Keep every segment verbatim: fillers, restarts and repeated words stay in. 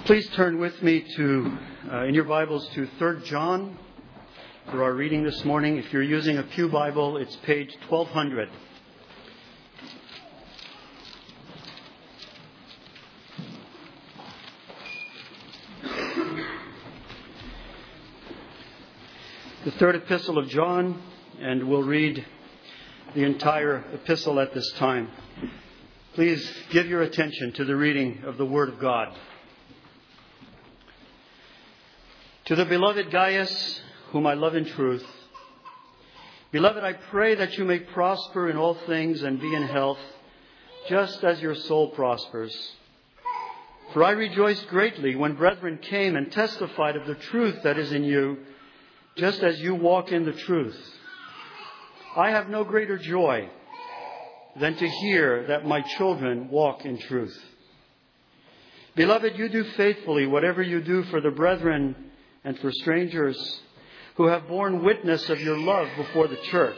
Please turn with me to, uh, in your Bibles, to Third John for our reading this morning. If you're using a Pew Bible, it's page twelve hundred. The third epistle of John, and we'll read the entire epistle at this time. Please give your attention to the reading of the Word of God. To the beloved Gaius, whom I love in truth, beloved, I pray that you may prosper in all things and be in health, just as your soul prospers. For I rejoiced greatly when brethren came and testified of the truth that is in you, just as you walk in the truth. I have no greater joy than to hear that my children walk in truth. Beloved, you do faithfully whatever you do for the brethren and for strangers who have borne witness of your love before the church.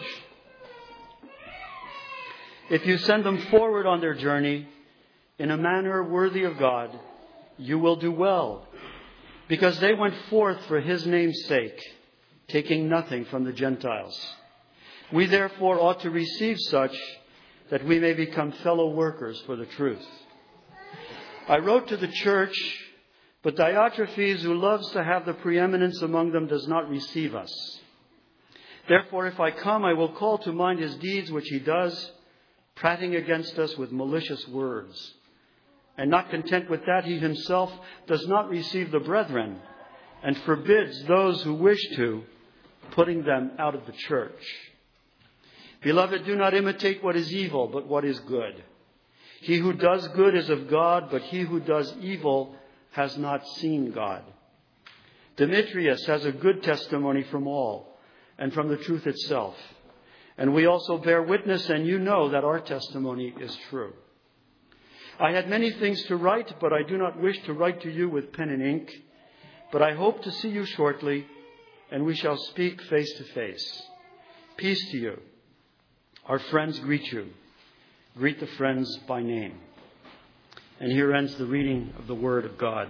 If you send them forward on their journey in a manner worthy of God, you will do well, because they went forth for His name's sake, taking nothing from the Gentiles. We therefore ought to receive such, that we may become fellow workers for the truth. I wrote to the church, but Diotrephes, who loves to have the preeminence among them, does not receive us. Therefore, if I come, I will call to mind his deeds which he does, prating against us with malicious words. And not content with that, he himself does not receive the brethren, and forbids those who wish to, putting them out of the church. Beloved, do not imitate what is evil, but what is good. He who does good is of God, but he who does evil has not seen God. Demetrius has a good testimony from all, and from the truth itself. And we also bear witness, and you know that our testimony is true. I had many things to write, but I do not wish to write to you with pen and ink. But I hope to see you shortly, and we shall speak face to face. Peace to you. Our friends greet you. Greet the friends by name. And here ends the reading of the Word of God.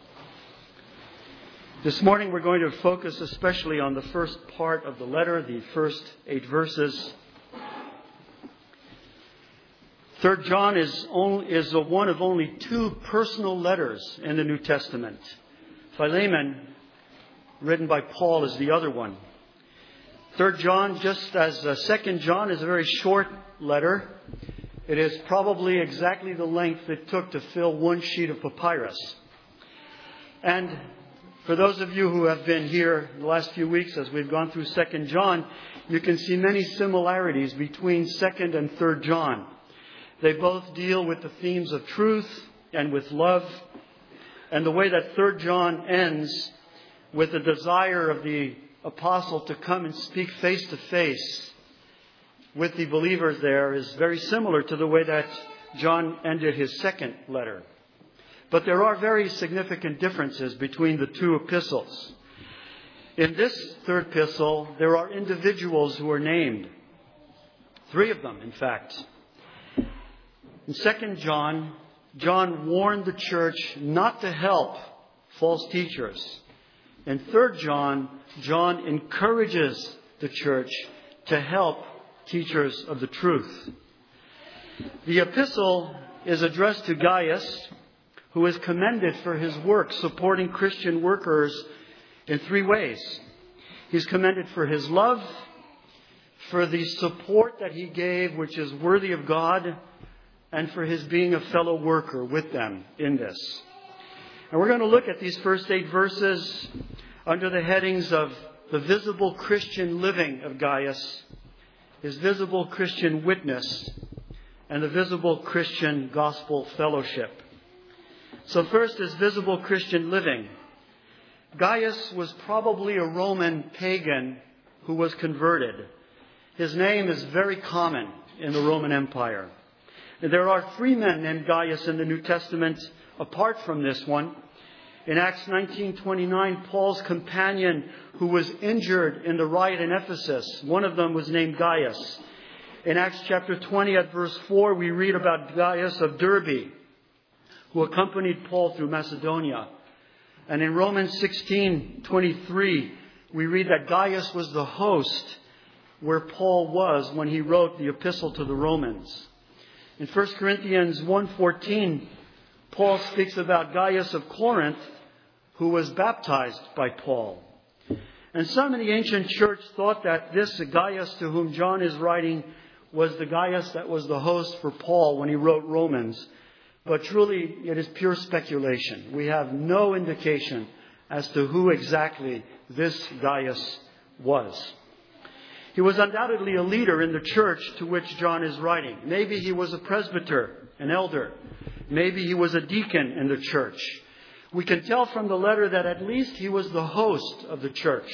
This morning we're going to focus especially on the first part of the letter, the first eight verses. Third John is, only, is a one of only two personal letters in the New Testament. Philemon, written by Paul, is the other one. Third John, just as uh, Second John, is a very short letter. It is probably exactly the length it took to fill one sheet of papyrus. And for those of you who have been here the last few weeks as we've gone through Second John, you can see many similarities between Second and Third John. They both deal with the themes of truth and with love. And the way that Third John ends with the desire of the apostle to come and speak face to face with the believers there is very similar to the way that John ended his second letter. But there are very significant differences between the two epistles. In this third epistle, there are individuals who are named. Three of them, in fact. In Second John, John warned the church not to help false teachers. In Third John, John encourages the church to help teachers of the truth. The epistle is addressed to Gaius, who is commended for his work supporting Christian workers in three ways. He's commended for his love, for the support that he gave, which is worthy of God, and for his being a fellow worker with them in this. And we're going to look at these first eight verses under the headings of the visible Christian living of Gaius, his visible Christian witness, and the visible Christian gospel fellowship. So first is visible Christian living. Gaius was probably a Roman pagan who was converted. His name is very common in the Roman Empire. There are three men named Gaius in the New Testament apart from this one. In Acts nineteen twenty-nine, Paul's companion who was injured in the riot in Ephesus, one of them was named Gaius. In Acts chapter twenty at verse four, we read about Gaius of Derbe, who accompanied Paul through Macedonia And in Romans sixteen twenty-three, we read that Gaius was the host where Paul was when he wrote the epistle to the Romans. In First Corinthians one fourteen, Paul speaks about Gaius of Corinth, who was baptized by Paul. And some in the ancient church thought that this Gaius to whom John is writing was the Gaius that was the host for Paul when he wrote Romans. But truly, it is pure speculation. We have no indication as to who exactly this Gaius was. He was undoubtedly a leader in the church to which John is writing. Maybe he was a presbyter, an elder. Maybe he was a deacon in the church. We can tell from the letter that at least he was the host of the church.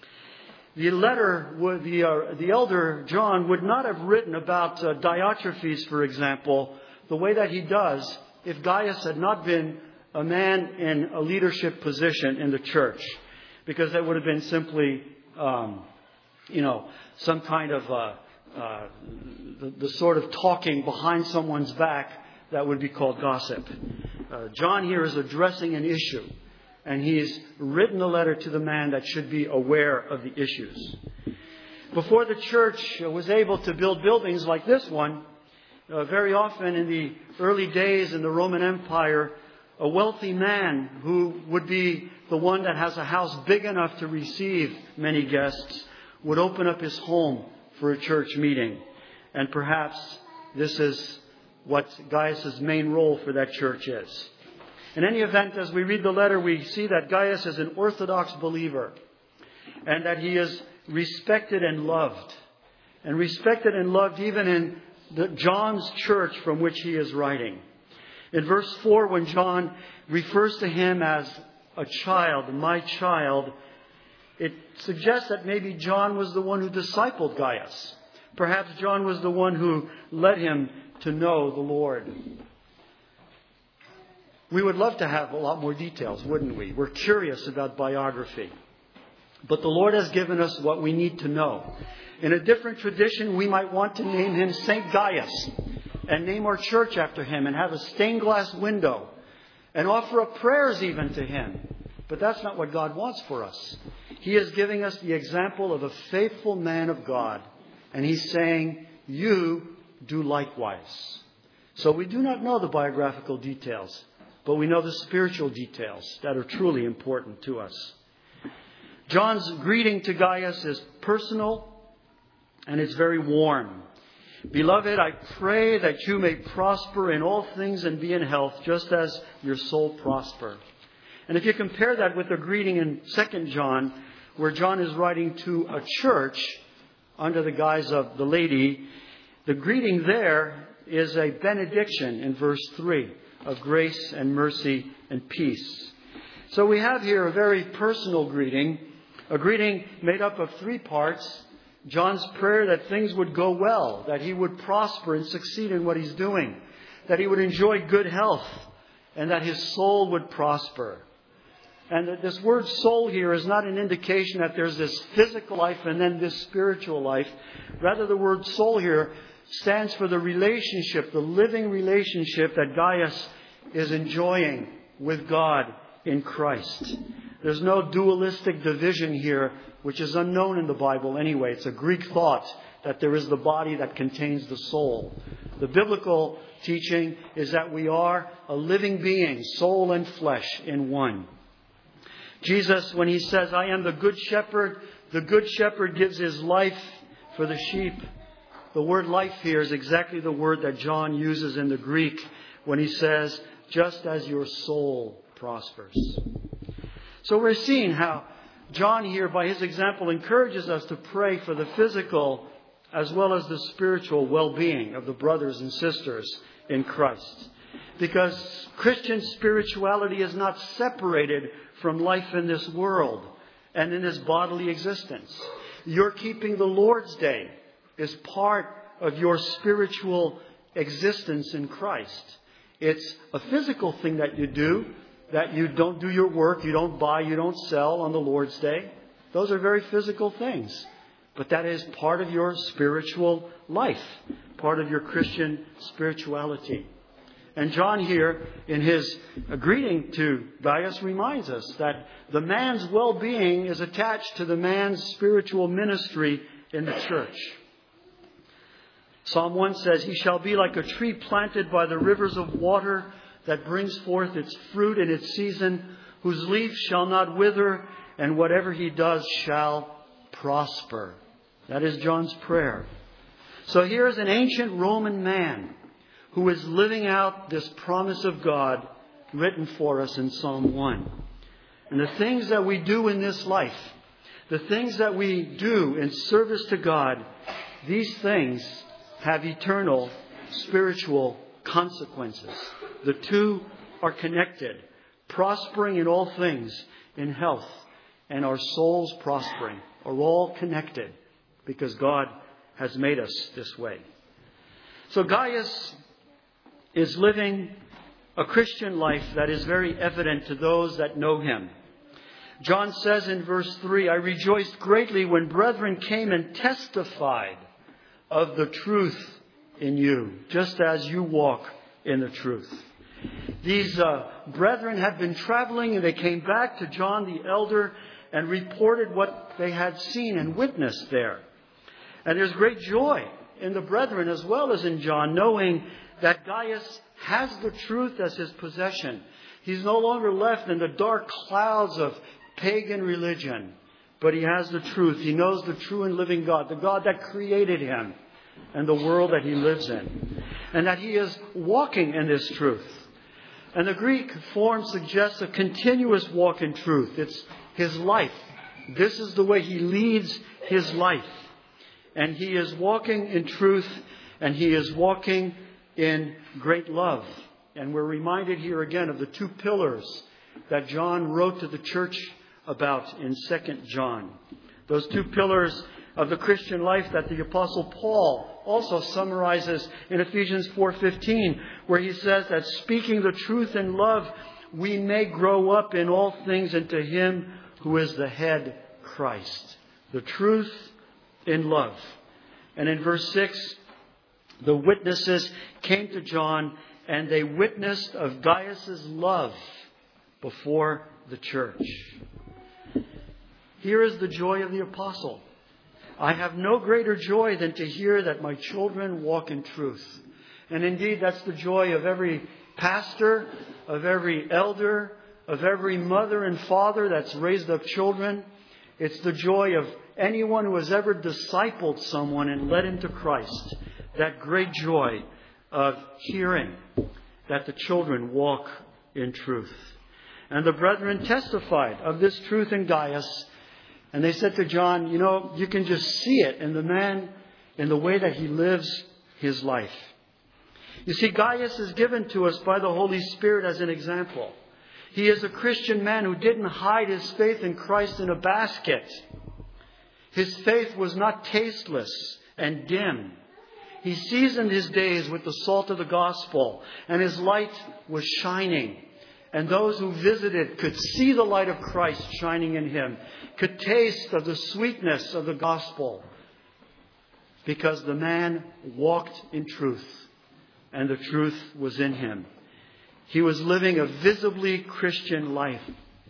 The letter, would, the, uh, the elder John would not have written about uh, Diotrephes, for example, the way that he does if Gaius had not been a man in a leadership position in the church. Because that would have been simply, um, you know, some kind of uh, uh, the, the sort of talking behind someone's back that would be called gossip. Uh, John here is addressing an issue. And he's written a letter to the man that should be aware of the issues. Before the church was able to build buildings like this one, uh, very often in the early days in the Roman Empire, a wealthy man who would be the one that has a house big enough to receive many guests would open up his home for a church meeting. And perhaps this is what Gaius' main role for that church is. In any event, as we read the letter, we see that Gaius is an Orthodox believer and that he is respected and loved. And respected and loved even in the John's church from which he is writing. In verse four, when John refers to him as a child, my child, it suggests that maybe John was the one who discipled Gaius. Perhaps John was the one who led him to know the Lord. We would love to have a lot more details, wouldn't we? We're curious about biography. But the Lord has given us what we need to know. In a different tradition, we might want to name him Saint Gaius and name our church after him and have a stained glass window and offer up prayers even to him. But that's not what God wants for us. He is giving us the example of a faithful man of God. And he's saying, you do likewise. So we do not know the biographical details, but we know the spiritual details that are truly important to us. John's greeting to Gaius is personal and it's very warm. Beloved, I pray that you may prosper in all things and be in health, just as your soul prosper. And if you compare that with the greeting in Second John, where John is writing to a church under the guise of the lady, the greeting there is a benediction in verse three of grace and mercy and peace. So we have here a very personal greeting, a greeting made up of three parts. John's prayer that things would go well, that he would prosper and succeed in what he's doing, that he would enjoy good health, and that his soul would prosper. And this word soul here is not an indication that there's this physical life and then this spiritual life. Rather, the word soul here stands for the relationship, the living relationship that Gaius is enjoying with God in Christ. There's no dualistic division here, which is unknown in the Bible anyway. It's a Greek thought that there is the body that contains the soul. The biblical teaching is that we are a living being, soul and flesh in one. Jesus, when he says, I am the good shepherd, the good shepherd gives his life for the sheep. The word life here is exactly the word that John uses in the Greek when he says, just as your soul prospers. So we're seeing how John here, by his example, encourages us to pray for the physical as well as the spiritual well-being of the brothers and sisters in Christ. Because Christian spirituality is not separated from life in this world and in this bodily existence. Your keeping the Lord's Day is part of your spiritual existence in Christ. It's a physical thing that you do, that you don't do your work, you don't buy, you don't sell on the Lord's Day. Those are very physical things. But that is part of your spiritual life, part of your Christian spirituality. And John here, in his greeting to Gaius, reminds us that the man's well-being is attached to the man's spiritual ministry in the church. Psalm one says, "He shall be like a tree planted by the rivers of water that brings forth its fruit in its season, whose leaf shall not wither, and whatever he does shall prosper." That is John's prayer. So here is an ancient Roman man who is living out this promise of God written for us in Psalm one. And the things that we do in this life, the things that we do in service to God, these things have eternal spiritual consequences. The two are connected. Prospering in all things, in health, and our souls prospering are all connected because God has made us this way. So Gaius is living a Christian life that is very evident to those that know him. John says in verse three, "I rejoiced greatly when brethren came and testified of the truth in you, just as you walk in the truth." These uh, brethren had been traveling, and they came back to John the elder and reported what they had seen and witnessed there. And there's great joy in the brethren as well as in John, knowing that Gaius has the truth as his possession. He's no longer left in the dark clouds of pagan religion, but he has the truth. He knows the true and living God, the God that created him and the world that he lives in, and that he is walking in this truth. And the Greek form suggests a continuous walk in truth. It's his life. This is the way he leads his life. And he is walking in truth, and he is walking in great love. And we're reminded here again of the two pillars that John wrote to the church about in Second John. Those two pillars of the Christian life that the Apostle Paul also summarizes in Ephesians four fifteen, where he says that speaking the truth in love, we may grow up in all things into him who is the head, Christ. The truth in love. And in verse six, the witnesses came to John and they witnessed of Gaius' love before the church. Here is the joy of the apostle. "I have no greater joy than to hear that my children walk in truth." And indeed, that's the joy of every pastor, of every elder, of every mother and father that's raised up children. It's the joy of anyone who has ever discipled someone and led him to Christ. That great joy of hearing that the children walk in truth. And the brethren testified of this truth in Gaius. And they said to John, you know, you can just see it in the man, in the way that he lives his life. You see, Gaius is given to us by the Holy Spirit as an example. He is a Christian man who didn't hide his faith in Christ in a basket. His faith was not tasteless and dim. He seasoned his days with the salt of the gospel, and his light was shining. And those who visited could see the light of Christ shining in him, could taste of the sweetness of the gospel, because the man walked in truth, and the truth was in him. He was living a visibly Christian life.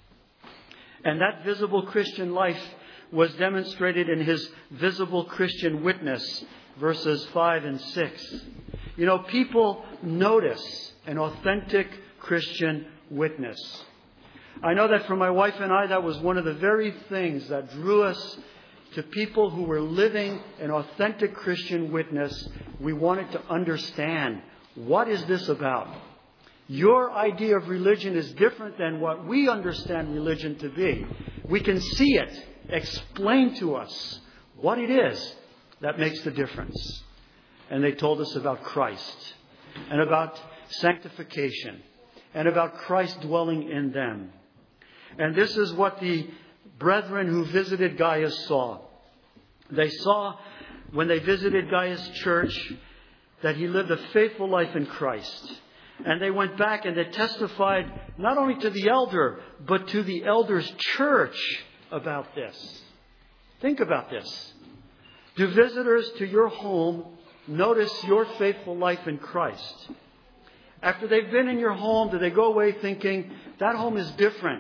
And that visible Christian life was demonstrated in his visible Christian witness, verses five and six. You know, people notice an authentic Christian witness. I know that for my wife and I, that was one of the very things that drew us to people who were living an authentic Christian witness. We wanted to understand, what is this about? Your idea of religion is different than what we understand religion to be. We can see it. Explain to us what it is that makes the difference. And they told us about Christ and about sanctification and about Christ dwelling in them. And this is what the brethren who visited Gaius saw. They saw, when they visited Gaius' church, that he lived a faithful life in Christ. And they went back and they testified not only to the elder, but to the elder's church about this. Think about this. Do visitors to your home notice your faithful life in Christ? After they've been in your home, do they go away thinking, that home is different?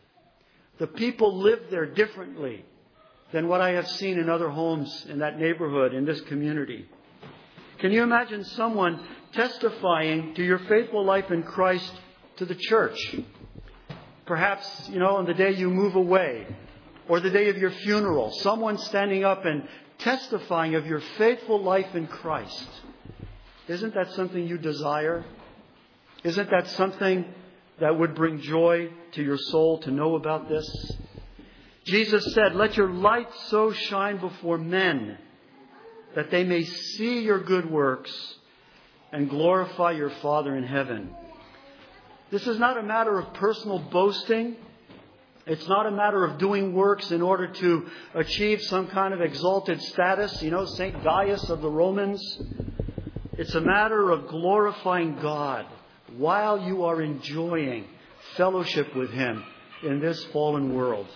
The people live there differently than what I have seen in other homes in that neighborhood, in this community. Can you imagine someone testifying to your faithful life in Christ to the church? Perhaps, you know, on the day you move away or the day of your funeral, someone standing up and testifying of your faithful life in Christ. Isn't that something you desire? Isn't that something that would bring joy to your soul to know about this? Jesus said, let your light so shine before men that they may see your good works and glorify your Father in heaven. This is not a matter of personal boasting. It's not a matter of doing works in order to achieve some kind of exalted status, you know, Saint Gaius of the Romans. It's a matter of glorifying God while you are enjoying fellowship with Him in this fallen world.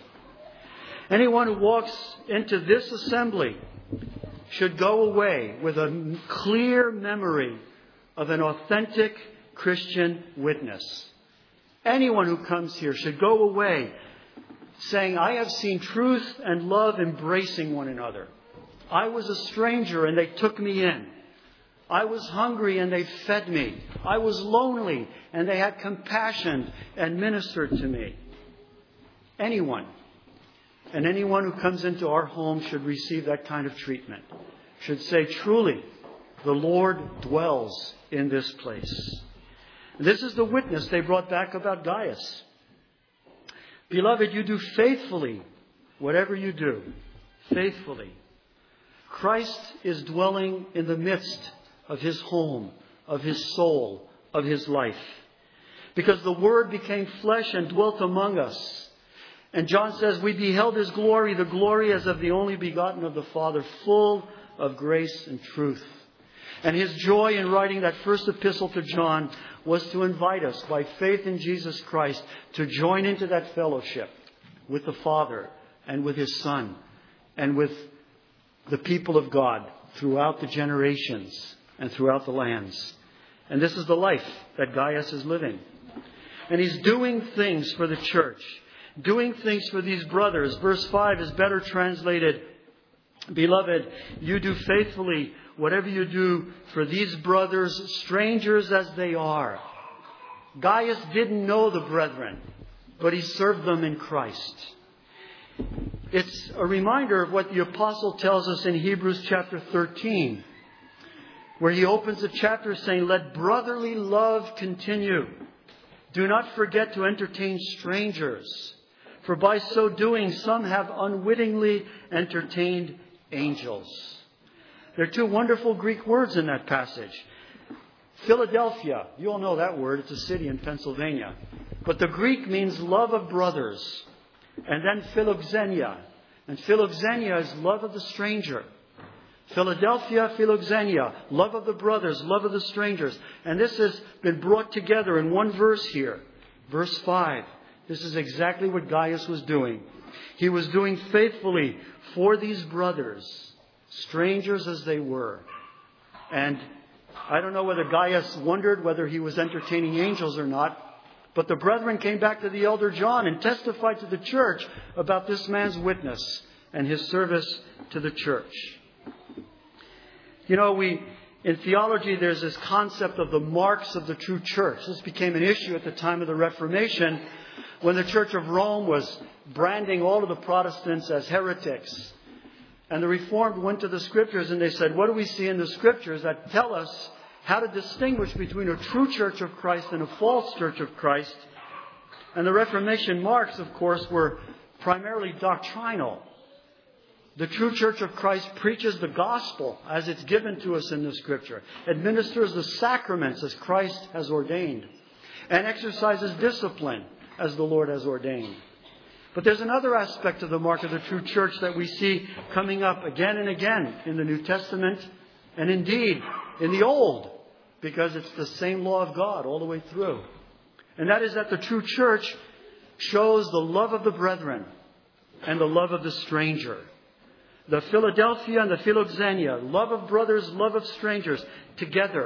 Anyone who walks into this assembly should go away with a clear memory of an authentic Christian witness. Anyone who comes here should go away saying, I have seen truth and love embracing one another. I was a stranger and they took me in. I was hungry and they fed me. I was lonely and they had compassion and ministered to me. Anyone, and anyone who comes into our home should receive that kind of treatment. Should say, truly, the Lord dwells in this place. This is the witness they brought back about Gaius. Beloved, you do faithfully whatever you do. Faithfully. Christ is dwelling in the midst of His home, of His soul, of His life. Because the Word became flesh and dwelt among us. And John says, we beheld His glory, the glory as of the only begotten of the Father, full of grace and truth. And His joy in writing that first epistle to John was to invite us, by faith in Jesus Christ, to join into that fellowship with the Father and with His Son and with the people of God throughout the generations and throughout the lands. And this is the life that Gaius is living. And he's doing things for the church, doing things for these brothers. Verse five is better translated, Beloved, you do faithfully whatever you do for these brothers, strangers as they are. Gaius didn't know the brethren, but he served them in Christ. It's a reminder of what the apostle tells us in Hebrews chapter thirteen, where he opens the chapter saying, let brotherly love continue. Do not forget to entertain strangers, for by so doing some have unwittingly entertained angels. There are two wonderful Greek words in that passage. Philadelphia, you all know that word. It's a city in Pennsylvania. But the Greek means love of brothers. And then philoxenia. And philoxenia is love of the stranger. Philadelphia, philoxenia, love of the brothers, love of the strangers. And this has been brought together in one verse here. Verse five. This is exactly what Gaius was doing. He was doing faithfully for these brothers, strangers as they were. And I don't know whether Gaius wondered whether he was entertaining angels or not, but the brethren came back to the elder John and testified to the church about this man's witness and his service to the church. You know, we in theology, there's this concept of the marks of the true church. This became an issue at the time of the Reformation, when the Church of Rome was branding all of the Protestants as heretics. And the Reformed went to the Scriptures and they said, what do we see in the Scriptures that tell us how to distinguish between a true Church of Christ and a false Church of Christ? And the Reformation marks, of course, were primarily doctrinal. The true Church of Christ preaches the gospel as it's given to us in the Scripture, administers the sacraments as Christ has ordained, and exercises discipline as the Lord has ordained. But there's another aspect of the mark of the true church that we see coming up again and again in the New Testament, and indeed in the Old, because it's the same law of God all the way through. And that is that the true church shows the love of the brethren and the love of the stranger. The Philadelphia and the Philoxenia, love of brothers, love of strangers, together.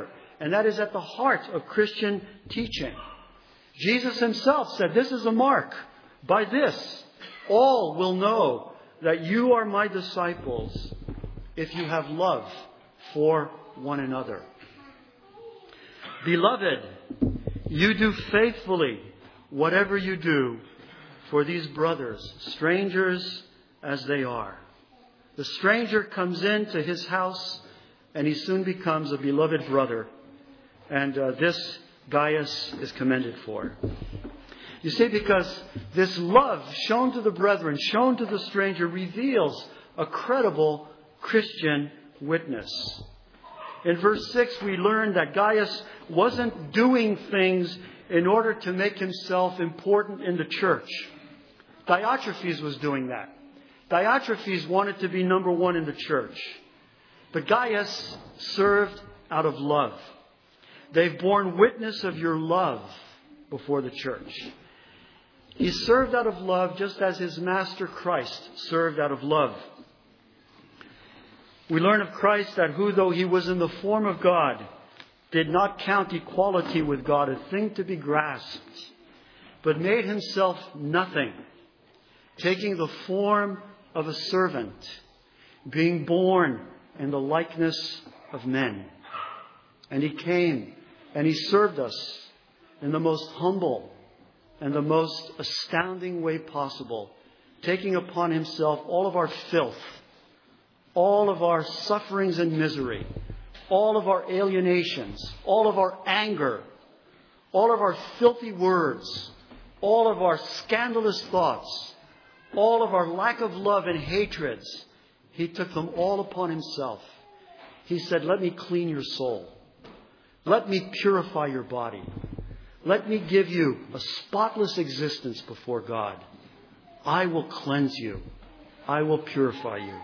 And that is at the heart of Christian teaching. Jesus himself said, this is a mark. By this, all will know that you are my disciples if you have love for one another. Beloved, you do faithfully whatever you do for these brothers, strangers as they are. The stranger comes into his house and he soon becomes a beloved brother. And uh, this Gaius is commended for. You see, because this love shown to the brethren, shown to the stranger, reveals a credible Christian witness. In verse six, we learn that Gaius wasn't doing things in order to make himself important in the church. Diotrephes was doing that. Diotrephes wanted to be number one in the church. But Gaius served out of love. They've borne witness of your love before the church. He served out of love just as his master Christ served out of love. We learn of Christ that who, though he was in the form of God, did not count equality with God a thing to be grasped, but made himself nothing, taking the form of a servant, being born in the likeness of men. And he came and he served us in the most humble and the most astounding way possible, taking upon himself all of our filth, all of our sufferings and misery, all of our alienations, all of our anger, all of our filthy words, all of our scandalous thoughts, all of our lack of love and hatreds. He took them all upon himself. He said, let me clean your soul. Let me purify your body. Let me give you a spotless existence before God. I will cleanse you. I will purify you.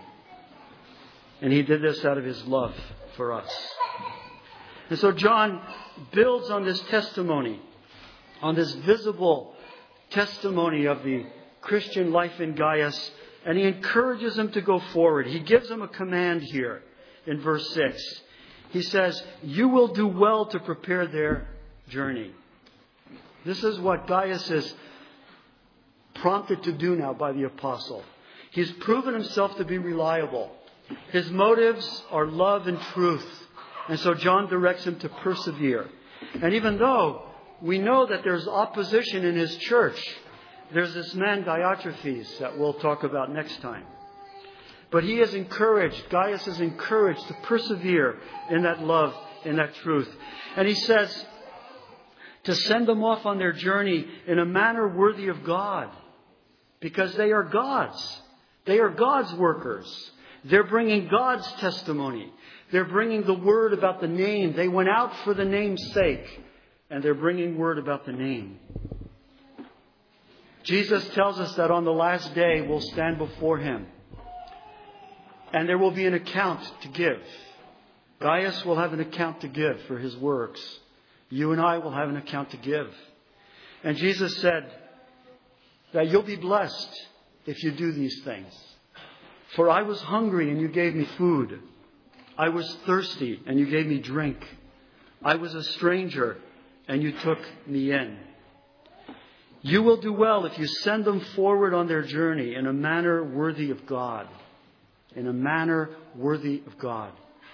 And he did this out of his love for us. And so John builds on this testimony, on this visible testimony of the Christian life in Gaius, and he encourages him to go forward. He gives him a command here in verse six. He says, you will do well to prepare their journey. This is what Gaius is prompted to do now by the apostle. He's proven himself to be reliable. His motives are love and truth. And so John directs him to persevere. And even though we know that there's opposition in his church, there's this man Diotrephes that we'll talk about next time. But he is encouraged, Gaius is encouraged to persevere in that love, in that truth. And he says to send them off on their journey in a manner worthy of God. Because they are God's. They are God's workers. They're bringing God's testimony. They're bringing the word about the name. They went out for the name's sake. And they're bringing word about the name. Jesus tells us that on the last day we'll stand before him. And there will be an account to give. Gaius will have an account to give for his works. You and I will have an account to give. And Jesus said that you'll be blessed if you do these things. For I was hungry and you gave me food. I was thirsty and you gave me drink. I was a stranger and you took me in. You will do well if you send them forward on their journey in a manner worthy of God. In a manner worthy of God.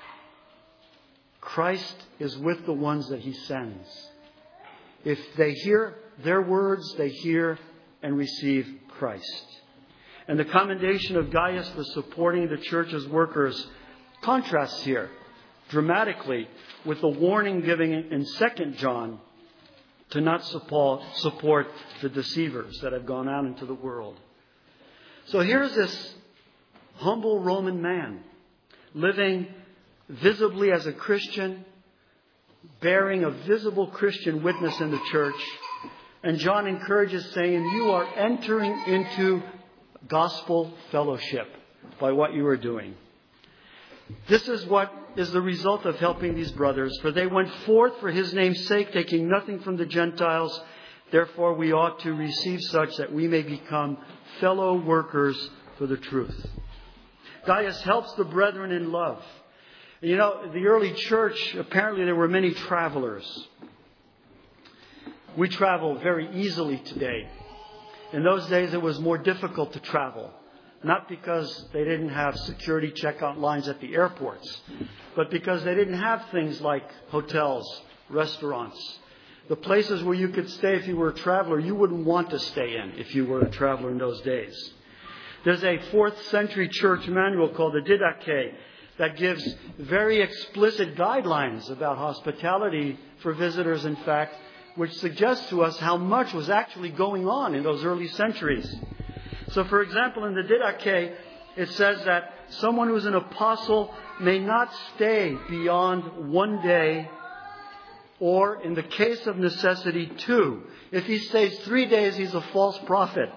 Christ is with the ones that he sends. If they hear their words, they hear and receive Christ. And the commendation of Gaius for supporting the church's workers contrasts here dramatically with the warning given in Second John to not support the deceivers that have gone out into the world. So here's this humble Roman man living visibly as a Christian, bearing a visible Christian witness in the church. And John encourages saying, you are entering into gospel fellowship by what you are doing. This is what is the result of helping these brothers. For they went forth for his name's sake, taking nothing from the Gentiles. Therefore we ought to receive such that we may become fellow workers for the truth. Gaius helps the brethren in love. You know, the early church, apparently there were many travelers. We travel very easily today. In those days, it was more difficult to travel. Not because they didn't have security checkout lines at the airports, but because they didn't have things like hotels, restaurants. The places where you could stay if you were a traveler, you wouldn't want to stay in if you were a traveler in those days. There's a fourth century church manual called the Didache that gives very explicit guidelines about hospitality for visitors, in fact, which suggests to us how much was actually going on in those early centuries. So, for example, in the Didache, it says that someone who's an apostle may not stay beyond one day, or in the case of necessity, two. If he stays three days, he's a false prophet.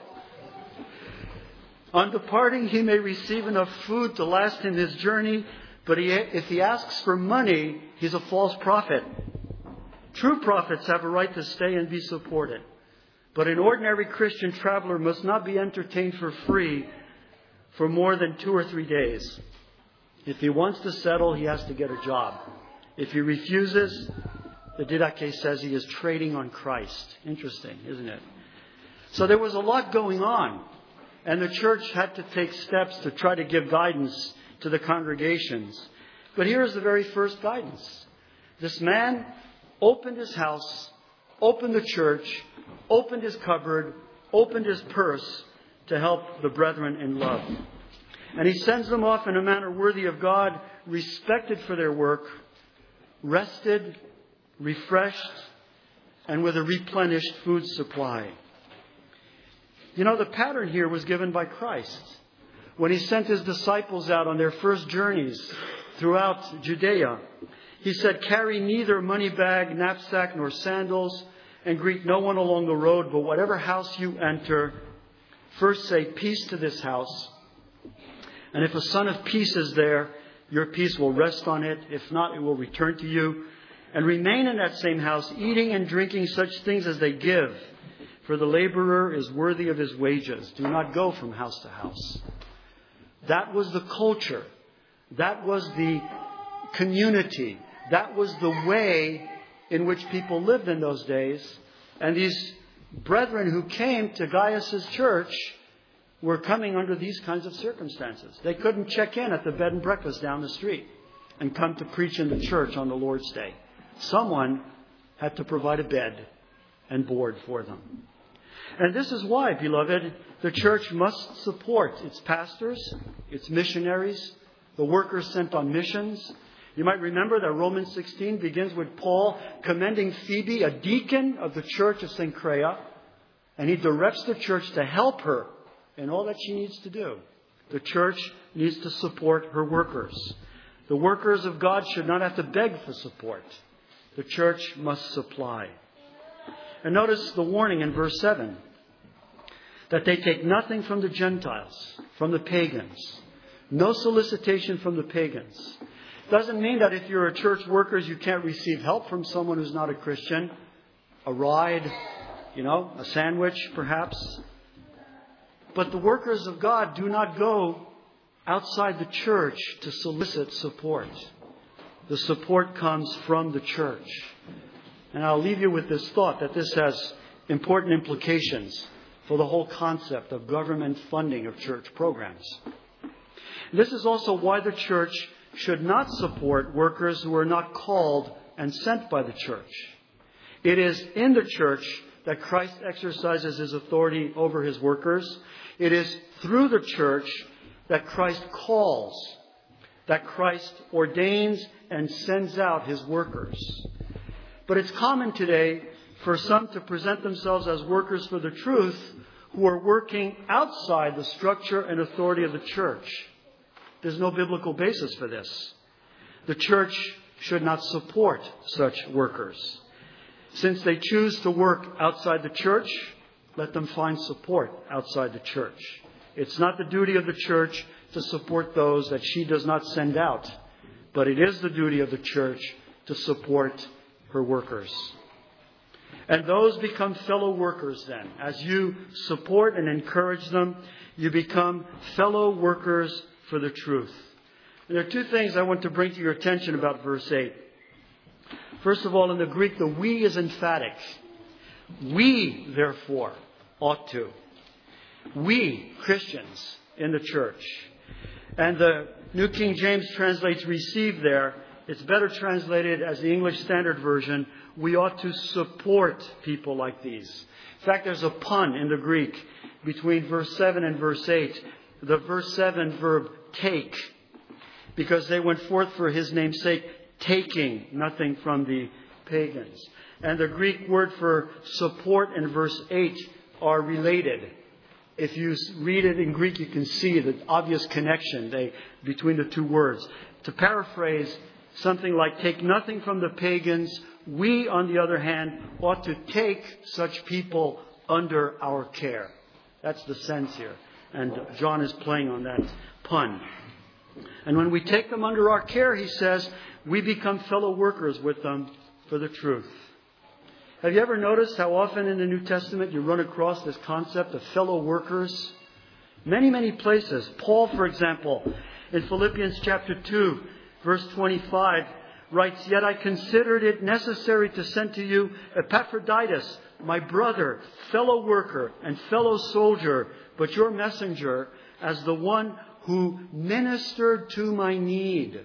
On departing, he may receive enough food to last him his journey, but he, if he asks for money, he's a false prophet. True prophets have a right to stay and be supported. But an ordinary Christian traveler must not be entertained for free for more than two or three days. If he wants to settle, he has to get a job. If he refuses, the Didache says he is trading on Christ. Interesting, isn't it? So there was a lot going on. And the church had to take steps to try to give guidance to the congregations. But here's the very first guidance. This man opened his house, opened the church, opened his cupboard, opened his purse to help the brethren in love. And he sends them off in a manner worthy of God, respected for their work, rested, refreshed, and with a replenished food supply. You know, the pattern here was given by Christ. When he sent his disciples out on their first journeys throughout Judea, he said, carry neither money bag, knapsack, nor sandals, and greet no one along the road, but whatever house you enter, first say peace to this house. And if a son of peace is there, your peace will rest on it. If not, it will return to you. And remain in that same house, eating and drinking such things as they give. For the laborer is worthy of his wages. Do not go from house to house. That was the culture. That was the community. That was the way in which people lived in those days. And these brethren who came to Gaius' church were coming under these kinds of circumstances. They couldn't check in at the bed and breakfast down the street and come to preach in the church on the Lord's Day. Someone had to provide a bed and board for them. And this is why, beloved, the church must support its pastors, its missionaries, the workers sent on missions. You might remember that Romans sixteen begins with Paul commending Phoebe, a deacon of the church of Cenchrea, and he directs the church to help her in all that she needs to do. The church needs to support her workers. The workers of God should not have to beg for support. The church must supply. And notice the warning in verse seven, that they take nothing from the Gentiles, from the pagans. No solicitation from the pagans. Doesn't mean that if you're a church worker, you can't receive help from someone who's not a Christian. A ride, you know, a sandwich perhaps. But the workers of God do not go outside the church to solicit support. The support comes from the church. And I'll leave you with this thought that this has important implications for the whole concept of government funding of church programs. This is also why the church should not support workers who are not called and sent by the church. It is in the church that Christ exercises his authority over his workers. It is through the church that Christ calls, that Christ ordains and sends out his workers. But it's common today for some to present themselves as workers for the truth who are working outside the structure and authority of the church. There's no biblical basis for this. The church should not support such workers. Since they choose to work outside the church, let them find support outside the church. It's not the duty of the church to support those that she does not send out, but it is the duty of the church to support her workers. And those become fellow workers then. As you support and encourage them, you become fellow workers for the truth. And there are two things I want to bring to your attention about verse eight. First of all, in the Greek, the we is emphatic. We, therefore, ought to. We, Christians in the church. And the New King James translates receive there. It's better translated as the English Standard Version. We ought to support people like these. In fact, there's a pun in the Greek between verse seven and verse eight. The verse seven verb take, because they went forth for his name's sake, taking nothing from the pagans. And the Greek word for support and verse eight are related. If you read it in Greek, you can see the obvious connection they, between the two words. To paraphrase, something like, take nothing from the pagans. We, on the other hand, ought to take such people under our care. That's the sense here. And John is playing on that pun. And when we take them under our care, he says, we become fellow workers with them for the truth. Have you ever noticed how often in the New Testament you run across this concept of fellow workers? Many, many places. Paul, for example, in Philippians chapter two, verse twenty-five, writes, yet I considered it necessary to send to you Epaphroditus, my brother, fellow worker, and fellow soldier, but your messenger, as the one who ministered to my need.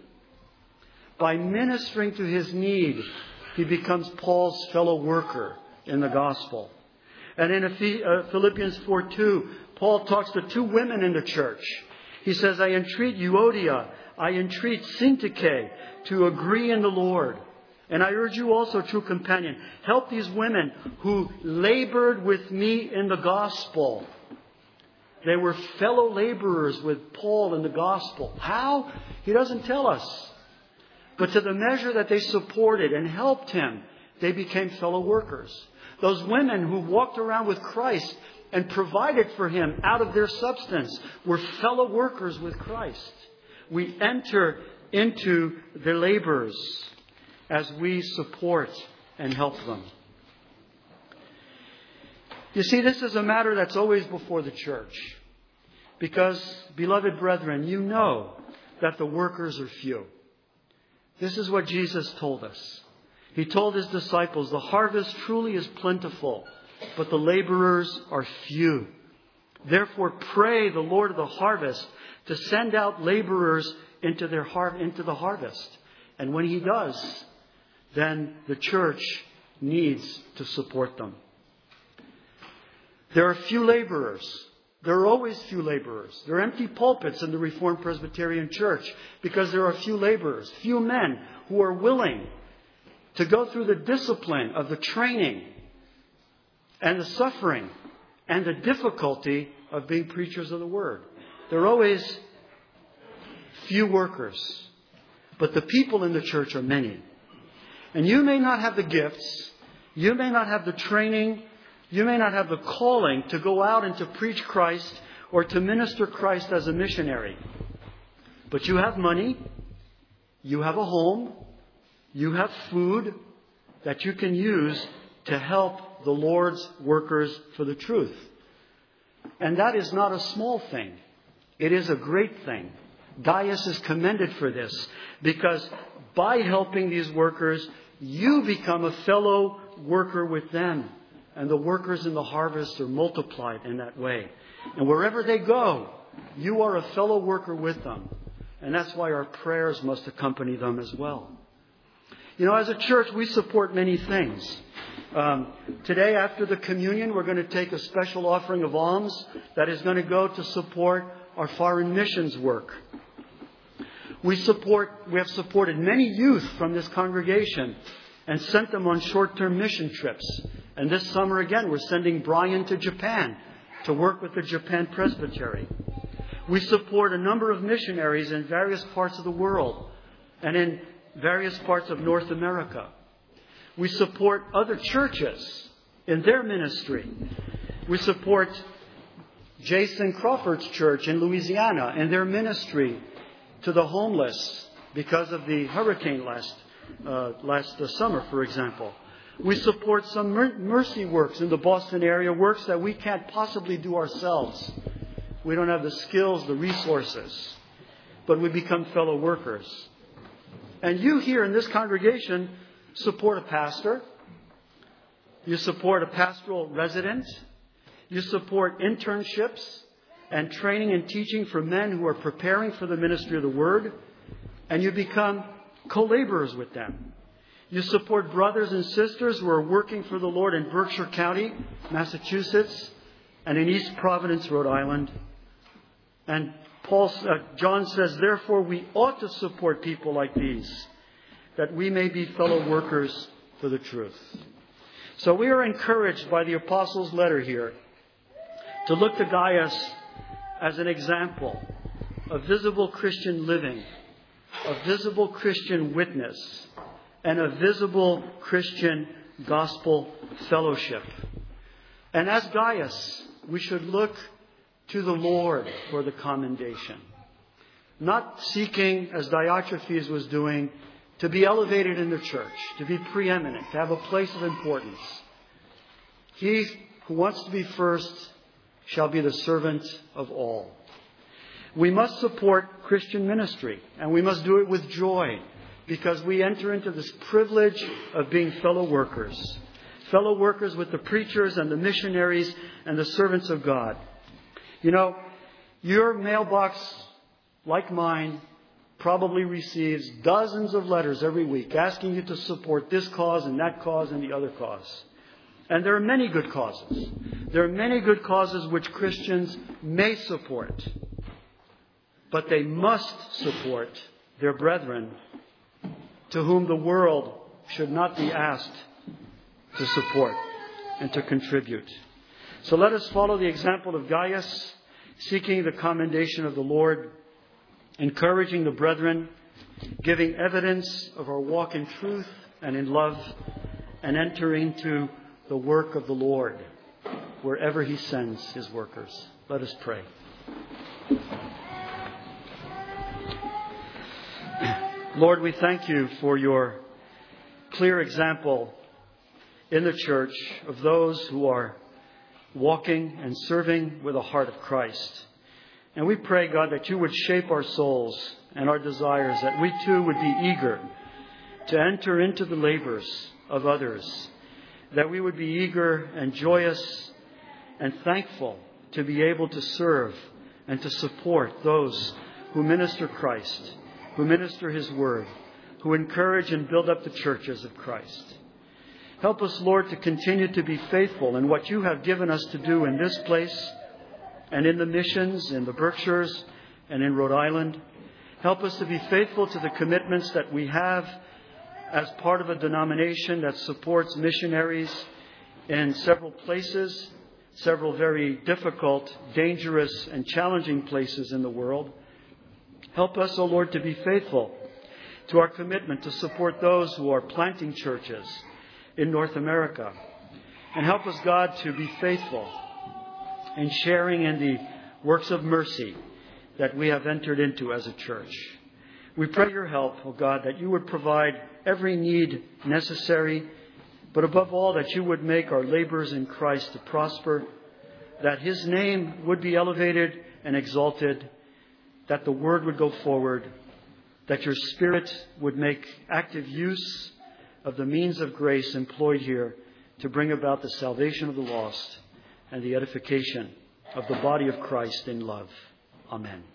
By ministering to his need, he becomes Paul's fellow worker in the gospel. And in Philippians four two, Paul talks to two women in the church. He says, I entreat Euodia, I entreat Syntyche to agree in the Lord. And I urge you also, true companion, help these women who labored with me in the gospel. They were fellow laborers with Paul in the gospel. How? He doesn't tell us. But to the measure that they supported and helped him, they became fellow workers. Those women who walked around with Christ and provided for him out of their substance were fellow workers with Christ. We enter into their labors as we support and help them. You see, this is a matter that's always before the church. Because, beloved brethren, you know that the workers are few. This is what Jesus told us. He told his disciples, the harvest truly is plentiful, but the laborers are few. Therefore, pray the Lord of the harvest to send out laborers into their har- into the harvest. And when he does, then the church needs to support them. There are few laborers. There are always few laborers. There are empty pulpits in the Reformed Presbyterian Church because there are few laborers, few men who are willing to go through the discipline of the training and the suffering and the difficulty of being preachers of the Word. There are always few workers, but the people in the church are many. And you may not have the gifts, you may not have the training, you may not have the calling to go out and to preach Christ or to minister Christ as a missionary. But you have money, you have a home, you have food that you can use to help the Lord's workers for the truth. And that is not a small thing. It is a great thing. Gaius is commended for this because by helping these workers, you become a fellow worker with them. And the workers in the harvest are multiplied in that way. And wherever they go, you are a fellow worker with them. And that's why our prayers must accompany them as well. You know, as a church, we support many things. Um, today, after the communion, we're going to take a special offering of alms that is going to go to support our foreign missions work. We support, we have supported many youth from this congregation and sent them on short-term mission trips. And this summer again, we're sending Brian to Japan to work with the Japan Presbytery. We support a number of missionaries in various parts of the world and in various parts of North America. We support other churches in their ministry. We support Jason Crawford's church in Louisiana and their ministry to the homeless because of the hurricane last uh, last uh, summer, for example. We support some mercy works in the Boston area, works that we can't possibly do ourselves. We don't have the skills, the resources. but we become fellow workers. And you here in this congregation support a pastor. You support a pastoral resident. You support internships and training and teaching for men who are preparing for the ministry of the Word. And you become co-laborers with them. You support brothers and sisters who are working for the Lord in Berkshire County, Massachusetts, and in East Providence, Rhode Island. And Paul, uh, John says, therefore we ought to support people like these, that we may be fellow workers for the truth. So we are encouraged by the Apostles' letter here to look to Gaius as an example of visible Christian living, of visible Christian witness, and a visible Christian gospel fellowship. And as Gaius, we should look to the Lord for the commendation. Not seeking, as Diotrephes was doing, to be elevated in the church, to be preeminent, to have a place of importance. He who wants to be first shall be the servant of all. We must support Christian ministry, and we must do it with joy, because we enter into this privilege of being fellow workers. Fellow workers with the preachers and the missionaries and the servants of God. You know, your mailbox, like mine, probably receives dozens of letters every week asking you to support this cause and that cause and the other cause. And there are many good causes. There are many good causes which Christians may support. But they must support their brethren, to whom the world should not be asked to support and to contribute. So let us follow the example of Gaius, seeking the commendation of the Lord, encouraging the brethren, giving evidence of our walk in truth and in love, and entering into the work of the Lord wherever He sends His workers. Let us pray. Lord, we thank You for Your clear example in the church of those who are walking and serving with a heart of Christ. And we pray, God, that You would shape our souls and our desires, that we too would be eager to enter into the labors of others, that we would be eager and joyous and thankful to be able to serve and to support those who minister Christ, who minister His Word, who encourage and build up the churches of Christ. Help us, Lord, to continue to be faithful in what You have given us to do in this place and in the missions, in the Berkshires and in Rhode Island. Help us to be faithful to the commitments that we have as part of a denomination that supports missionaries in several places, several very difficult, dangerous, and challenging places in the world. Help us, O Lord, to be faithful to our commitment to support those who are planting churches in North America. And help us, God, to be faithful in sharing in the works of mercy that we have entered into as a church. We pray Your help, O God, that You would provide every need necessary, but above all, that You would make our labors in Christ to prosper, that His name would be elevated and exalted, that the Word would go forward, that Your Spirit would make active use of the means of grace employed here to bring about the salvation of the lost and the edification of the body of Christ in love. Amen.